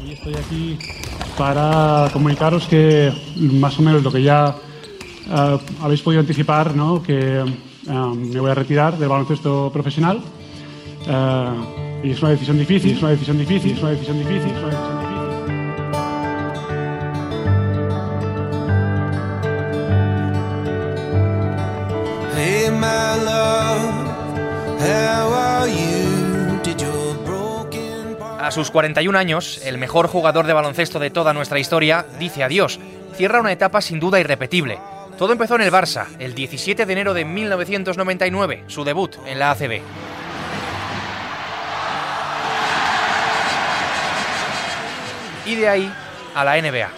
Y estoy aquí para comunicaros que más o menos lo que ya habéis podido anticipar, ¿no? Que me voy a retirar del baloncesto profesional. Y es una decisión difícil, es una decisión difícil, es una decisión difícil, es una decisión difícil. Hey my love, how are you? Did your broken part... A sus 41 años, el mejor jugador de baloncesto de toda nuestra historia dice adiós. Cierra una etapa sin duda irrepetible. Todo empezó en el Barça, el 17 de enero de 1999, su debut en la ACB. Y de ahí a la NBA.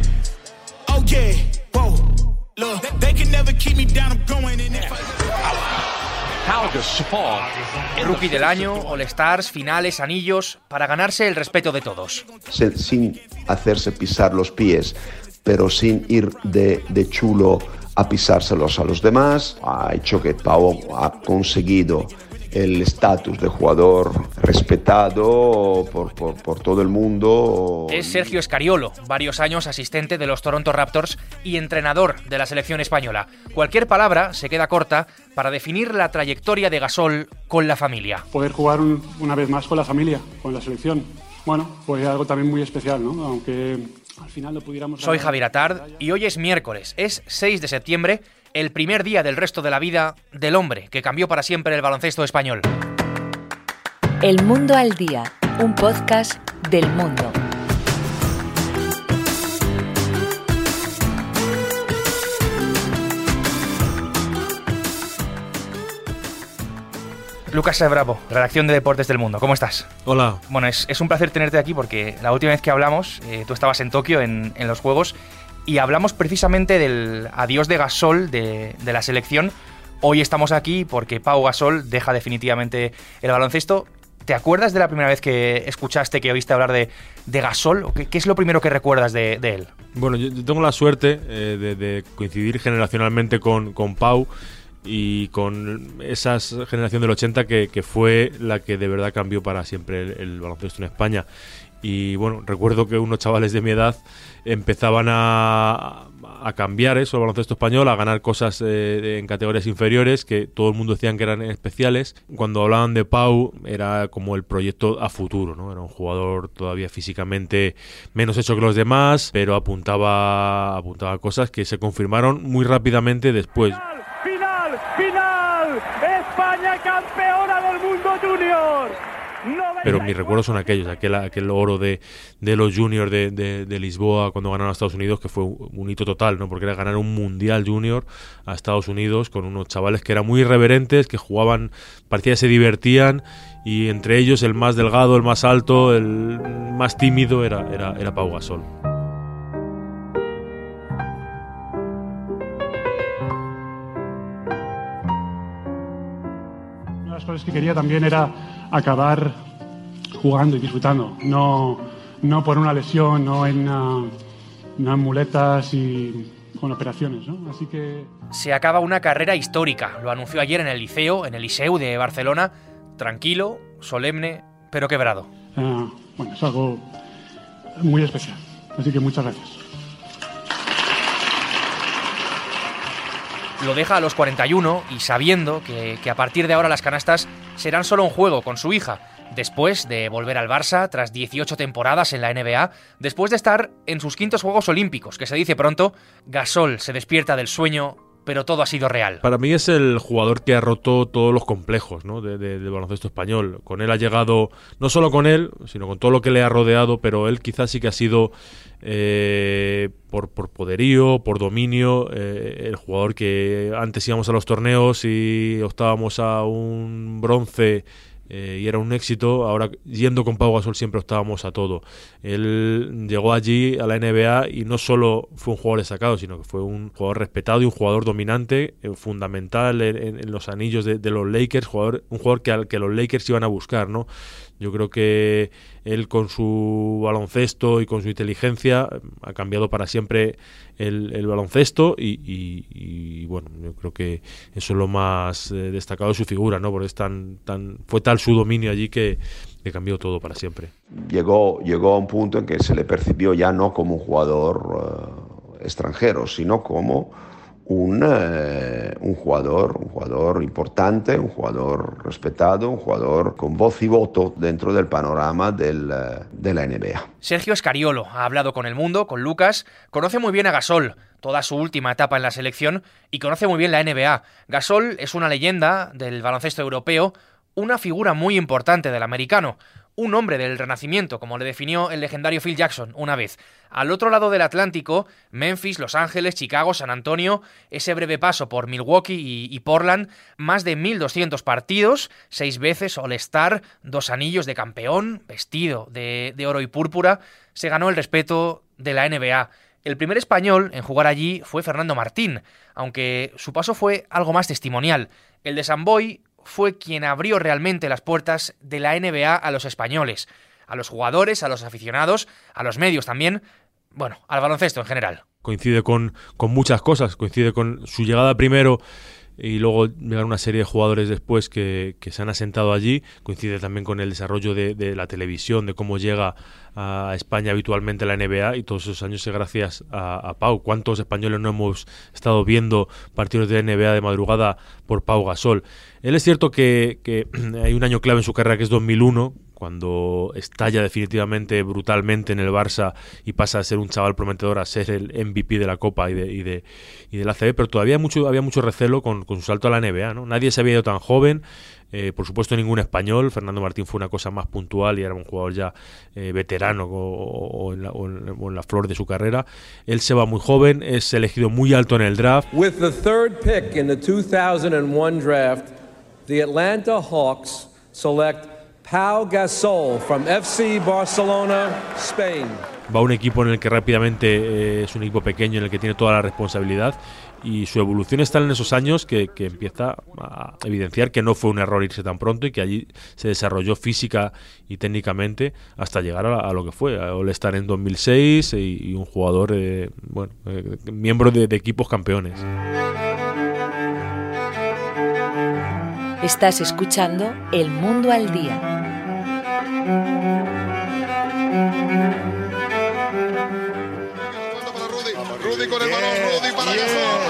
Rookie del año, All-Stars, finales, anillos, para ganarse el respeto de todos. Sin hacerse pisar los pies, pero sin ir de chulo a pisárselos a los demás, ha hecho que Pau ha conseguido el estatus de jugador respetado por todo el mundo. Es Sergio Scariolo, varios años asistente de los Toronto Raptors y entrenador de la selección española. Cualquier palabra se queda corta para definir la trayectoria de Gasol con la familia. Poder jugar una vez más con la familia, con la selección. Bueno, pues algo también muy especial, ¿no? Aunque al final lo pudiéramos... Soy Javier Atard y hoy es miércoles, es 6 de septiembre, el primer día del resto de la vida del hombre que cambió para siempre el baloncesto español. El Mundo al Día, un podcast del Mundo. Lucas Bravo, redacción de Deportes del Mundo. ¿Cómo estás? Hola. Bueno, es un placer tenerte aquí porque la última vez que hablamos, tú estabas en Tokio en los Juegos y hablamos precisamente del adiós de Gasol de la selección. Hoy estamos aquí porque Pau Gasol deja definitivamente el baloncesto. ¿Te acuerdas de la primera vez que escuchaste, que oíste hablar de Gasol? ¿Qué es lo primero que recuerdas de él? Bueno, yo tengo la suerte de coincidir generacionalmente con Pau y con esa generación del 80 que fue la que de verdad cambió para siempre el baloncesto en España. Y bueno, recuerdo que unos chavales de mi edad empezaban a cambiar eso, el baloncesto español, a ganar cosas en categorías inferiores que todo el mundo decían que eran especiales. Cuando hablaban de Pau era como el proyecto a futuro, ¿no? Era un jugador todavía físicamente menos hecho que los demás, pero apuntaba a cosas que se confirmaron muy rápidamente después. ¡Final! ¡España campeona del mundo junior! Pero mis recuerdos son aquellos, aquel oro de los juniors de Lisboa cuando ganaron a Estados Unidos, que fue un hito total, ¿no? Porque era ganar un mundial junior a Estados Unidos con unos chavales que eran muy irreverentes, que jugaban, parecía que se divertían, y entre ellos el más delgado, el más alto, el más tímido era Pau Gasol. Una de las cosas que quería también era acabar jugando y disfrutando, no por una lesión, no en muletas y con operaciones, ¿no? Así que... Se acaba una carrera histórica, lo anunció ayer en el Liceu de Barcelona, tranquilo, solemne, pero quebrado. Bueno, es algo muy especial, así que muchas gracias. Lo deja a los 41 y sabiendo que a partir de ahora las canastas serán solo un juego con su hija, después de volver al Barça tras 18 temporadas en la NBA, después de estar en sus quintos Juegos Olímpicos, que se dice pronto, Gasol se despierta del sueño, pero todo ha sido real. Para mí es el jugador que ha roto todos los complejos, ¿no? del baloncesto español. Con él ha llegado, no solo con él, sino con todo lo que le ha rodeado, pero él quizás sí que ha sido, por poderío, por dominio, el jugador que antes íbamos a los torneos y optábamos a un bronce y era un éxito. Ahora, yendo con Pau Gasol, siempre optábamos a todo. Él llegó allí a la NBA y no solo fue un jugador destacado, sino que fue un jugador respetado y un jugador dominante, fundamental en los anillos de los Lakers, un jugador que los Lakers iban a buscar, ¿no? Yo creo que él con su baloncesto y con su inteligencia ha cambiado para siempre el baloncesto y bueno, yo creo que eso es lo más destacado de su figura, ¿no? Porque fue tal su dominio allí que cambió todo para siempre. Llegó a un punto en que se le percibió ya no como un jugador extranjero, sino como un jugador importante, un jugador respetado, un jugador con voz y voto dentro del panorama de la NBA. Sergio Scariolo ha hablado con El Mundo, con Lucas, conoce muy bien a Gasol, toda su última etapa en la selección, y conoce muy bien la NBA. Gasol es una leyenda del baloncesto europeo, una figura muy importante del americano, un hombre del Renacimiento, como le definió el legendario Phil Jackson una vez. Al otro lado del Atlántico, Memphis, Los Ángeles, Chicago, San Antonio, ese breve paso por Milwaukee y Portland, más de 1.200 partidos, 6 veces All-Star, 2 anillos de campeón, vestido de oro y púrpura, se ganó el respeto de la NBA. El primer español en jugar allí fue Fernando Martín, aunque su paso fue algo más testimonial. El de San Boi fue quien abrió realmente las puertas de la NBA a los españoles, a los jugadores, a los aficionados, a los medios también, bueno, al baloncesto en general. Coincide con muchas cosas, coincide con su llegada primero y luego llegar una serie de jugadores después que se han asentado allí, coincide también con el desarrollo de la televisión, de cómo llega a España habitualmente la NBA, y todos esos años es gracias a Pau. ¿Cuántos españoles no hemos estado viendo partidos de NBA de madrugada por Pau Gasol? Él es cierto que hay un año clave en su carrera que es 2001, cuando estalla definitivamente brutalmente en el Barça y pasa de ser un chaval prometedor a ser el MVP de la Copa y de la ACB, pero todavía había mucho recelo con su salto a la NBA, ¿no? Nadie se había ido tan joven, por supuesto ningún español. Fernando Martín fue una cosa más puntual y era un jugador ya veterano o en la flor de su carrera. Él se va muy joven, es elegido muy alto en el draft. With the third pick in the 2001 draft, the Atlanta Hawks select Pau Gasol from FC Barcelona, Spain. Va a un equipo en el que rápidamente es un equipo pequeño en el que tiene toda la responsabilidad, y su evolución está en esos años que empieza a evidenciar que no fue un error irse tan pronto y que allí se desarrolló física y técnicamente hasta llegar a lo que fue All-Star en 2006 y un jugador miembro de equipos campeones. Estás escuchando El Mundo al Día. Rudy con el balón, Rudy para Gasol.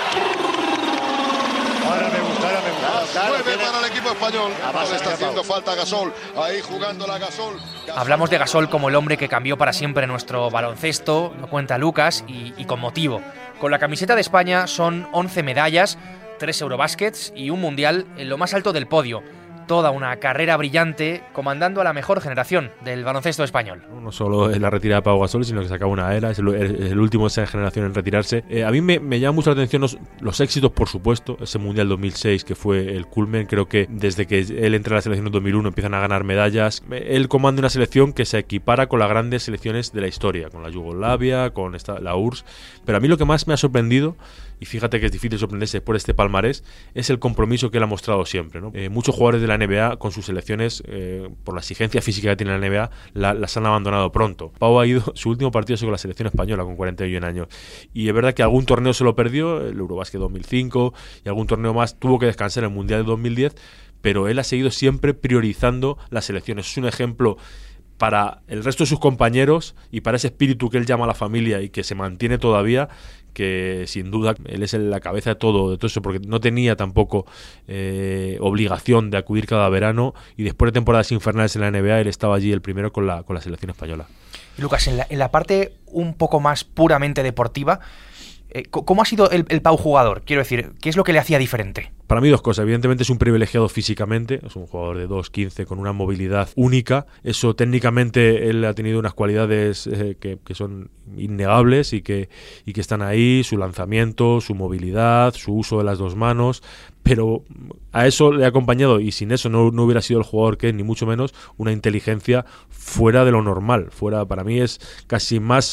Ahora me gusta. 9 para el equipo español. Le está haciendo falta Gasol. Ahí jugando la Gasol. Hablamos de Gasol como el hombre que cambió para siempre nuestro baloncesto, lo cuenta Lucas, y con motivo. Con la camiseta de España son 11 medallas, 3 Eurobaskets y un Mundial en lo más alto del podio. Toda una carrera brillante comandando a la mejor generación del baloncesto español. No solo es la retirada de Pau Gasol, sino que se acaba una era, es el último de esa generación en retirarse. A mí me llama mucho la atención los éxitos, por supuesto. Ese Mundial 2006 que fue el culmen, creo que desde que él entra a la selección en 2001 empiezan a ganar medallas. Él comanda una selección que se equipara con las grandes selecciones de la historia, con la Yugoslavia, con la URSS. Pero a mí lo que más me ha sorprendido, y fíjate que es difícil sorprenderse por este palmarés, es el compromiso que él ha mostrado siempre, ¿no? Muchos jugadores de la NBA con sus selecciones, por la exigencia física que tiene la NBA, las han abandonado pronto. Pau ha ido, su último partido con la selección española con 41 años, y es verdad que algún torneo se lo perdió, el Eurobasket 2005, y algún torneo más tuvo que descansar en el Mundial de 2010, pero él ha seguido siempre priorizando las selecciones. Es un ejemplo para el resto de sus compañeros y para ese espíritu que él llama a la familia y que se mantiene todavía, que sin duda él es la cabeza de todo eso, porque no tenía tampoco obligación de acudir cada verano, y después de temporadas infernales en la NBA él estaba allí el primero con la selección española. Y Lucas, en la parte un poco más puramente deportiva, ¿cómo ha sido el Pau jugador? Quiero decir, ¿qué es lo que le hacía diferente? Para mí 2 cosas. Evidentemente es un privilegiado físicamente, es un jugador de 2'15" con una movilidad única. Eso técnicamente él ha tenido unas cualidades que son innegables y que están ahí, su lanzamiento, su movilidad, su uso de las 2 manos, pero a eso le ha acompañado, y sin eso no hubiera sido el jugador que es, ni mucho menos, una inteligencia fuera de lo normal. Para mí es casi más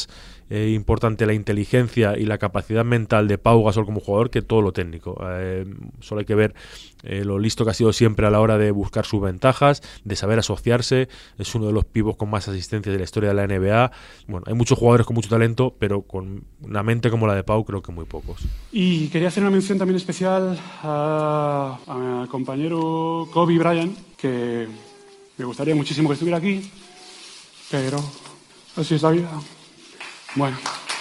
importante la inteligencia y la capacidad mental de Pau Gasol como jugador que todo lo técnico. Solo hay que ver lo listo que ha sido siempre a la hora de buscar sus ventajas, de saber asociarse. Es uno de los pivos con más asistencias de la historia de la NBA. Bueno, hay muchos jugadores con mucho talento, pero con una mente como la de Pau creo que muy pocos. Y quería hacer una mención también especial a mi compañero Kobe Bryant, que me gustaría muchísimo que estuviera aquí, pero así es la vida. Bueno.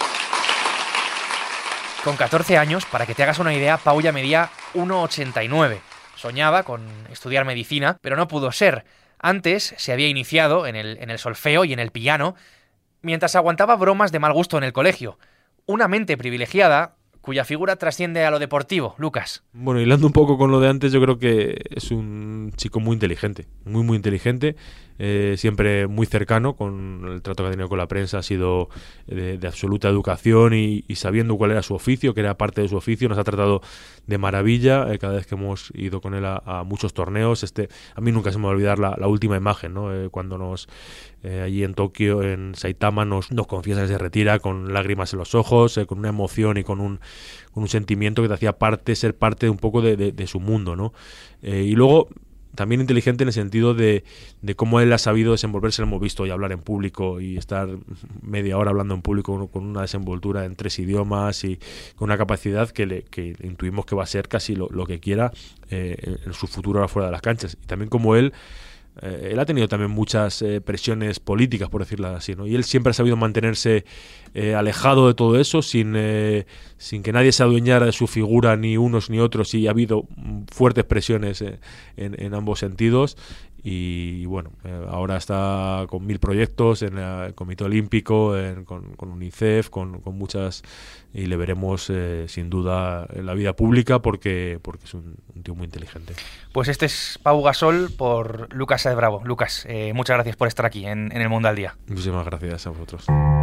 Con 14 años, para que te hagas una idea, Pau ya medía 1,89. Soñaba con estudiar medicina, pero no pudo ser. Antes se había iniciado en el solfeo y en el piano, mientras aguantaba bromas de mal gusto en el colegio. Una mente privilegiada cuya figura trasciende a lo deportivo. Lucas. Bueno, hilando un poco con lo de antes, yo creo que es un chico muy inteligente, muy inteligente, siempre muy cercano, con el trato que ha tenido con la prensa ha sido de absoluta educación y sabiendo cuál era su oficio, que era parte de su oficio, nos ha tratado de maravilla cada vez que hemos ido con él a muchos torneos. A mí nunca se me va a olvidar la última imagen, ¿no? Cuando allí en Tokio, en Saitama, nos confiesa que se retira con lágrimas en los ojos, con una emoción y con un sentimiento que te hacía ser parte un poco de su mundo, ¿no? Y luego también inteligente en el sentido de cómo él ha sabido desenvolverse. Lo hemos visto y hablar en público y estar media hora hablando en público con una desenvoltura en 3 idiomas y con una capacidad que intuimos que va a ser casi lo que quiera en su futuro ahora fuera de las canchas. Y también como él ha tenido también muchas presiones políticas, por decirlo así, ¿no? Y él siempre ha sabido mantenerse alejado de todo eso, sin que nadie se adueñara de su figura, ni unos ni otros, y ha habido fuertes presiones en ambos sentidos. Y bueno, ahora está con 1000 proyectos en el Comité Olímpico, con UNICEF, con muchas, y le veremos sin duda en la vida pública porque es un tío muy inteligente. Pues este es Pau Gasol por Lucas Sáez Bravo. Lucas, muchas gracias por estar aquí en El Mundo al Día. Muchísimas gracias a vosotros.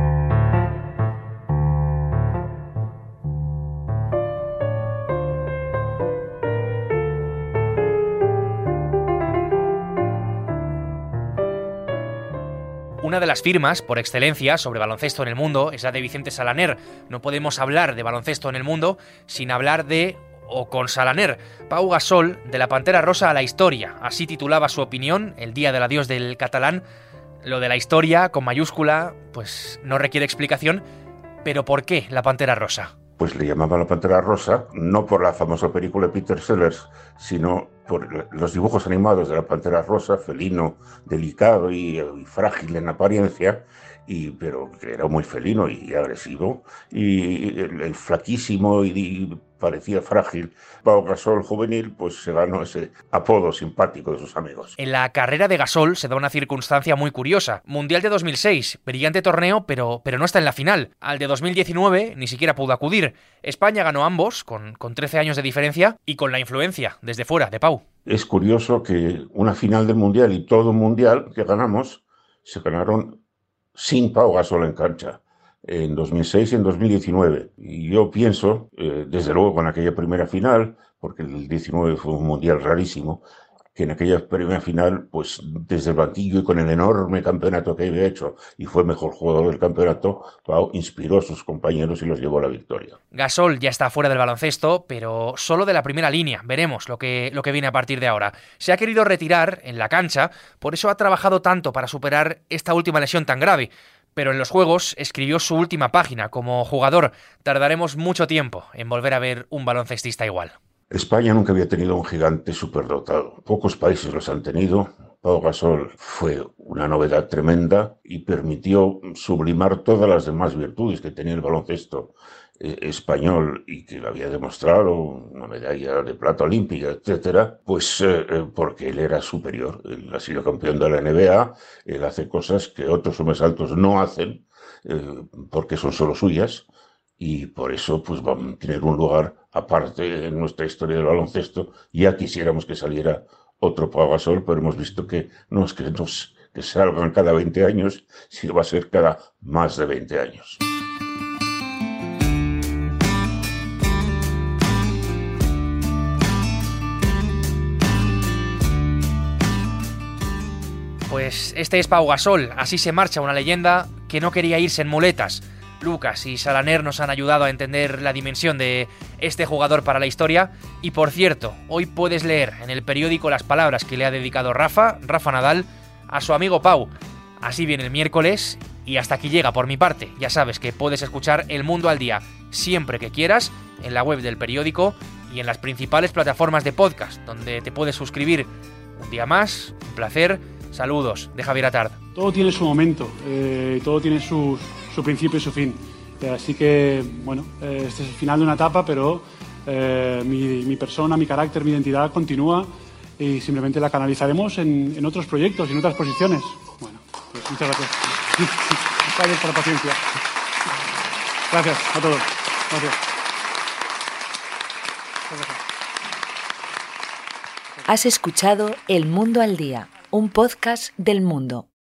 Una de las firmas por excelencia sobre baloncesto en el mundo es la de Vicente Salaner. No podemos hablar de baloncesto en el mundo sin hablar de o con Salaner. Pau Gasol, de la Pantera Rosa a la historia. Así titulaba su opinión el día del adiós del catalán. Lo de la historia, con mayúscula, pues no requiere explicación. Pero ¿por qué la Pantera Rosa? Pues le llamaban la Pantera Rosa, no por la famosa película de Peter Sellers, sino por los dibujos animados de la Pantera Rosa, felino, delicado y frágil en apariencia, pero que era muy felino y agresivo, y el flaquísimo y parecía frágil Pau Gasol juvenil, pues se ganó ese apodo simpático de sus amigos. En la carrera de Gasol se da una circunstancia muy curiosa. Mundial de 2006, brillante torneo, pero no está en la final. Al de 2019 ni siquiera pudo acudir. España ganó ambos, con 13 años de diferencia, y con la influencia desde fuera de Pau. Es curioso que una final del Mundial y todo un Mundial que ganamos se ganaron sin Pau Gasol en cancha, en 2006 y en 2019. Y yo pienso, desde luego con aquella primera final, porque el 19 fue un Mundial rarísimo, que en aquella primera final, pues desde el banquillo y con el enorme campeonato que había hecho y fue mejor jugador del campeonato, Pau inspiró a sus compañeros y los llevó a la victoria. Gasol ya está fuera del baloncesto, pero solo de la primera línea. Veremos lo que viene a partir de ahora. Se ha querido retirar en la cancha, por eso ha trabajado tanto para superar esta última lesión tan grave. Pero en los Juegos escribió su última página. Como jugador, tardaremos mucho tiempo en volver a ver un baloncestista igual. España nunca había tenido un gigante superdotado. Pocos países los han tenido. Pau Gasol fue una novedad tremenda y permitió sublimar todas las demás virtudes que tenía el baloncesto español y que lo había demostrado, una medalla de plata olímpica, etcétera, pues porque él era superior. Él ha sido campeón de la NBA, él hace cosas que otros hombres altos no hacen porque son solo suyas. Y por eso pues van a tener un lugar aparte en nuestra historia del baloncesto. Ya quisiéramos que saliera otro Pau Gasol, pero hemos visto que no es que salgan cada 20 años, sino va a ser cada más de 20 años. Pues este es Pau Gasol. Así se marcha una leyenda que no quería irse en muletas. Lucas y Salaner nos han ayudado a entender la dimensión de este jugador para la historia. Y por cierto, hoy puedes leer en el periódico las palabras que le ha dedicado Rafa Nadal, a su amigo Pau. Así viene el miércoles y hasta aquí llega por mi parte. Ya sabes que puedes escuchar El Mundo al Día siempre que quieras en la web del periódico y en las principales plataformas de podcast, donde te puedes suscribir. Un día más, un placer. Saludos de Javier Atard. Todo tiene su momento, todo tiene su principio y su fin. Así que, bueno, este es el final de una etapa, pero mi persona, mi carácter, mi identidad continúa y simplemente la canalizaremos en otros proyectos y en otras posiciones. Bueno, pues muchas gracias. Gracias por la paciencia. Gracias a todos. Gracias. Has escuchado El Mundo al Día, un podcast del Mundo.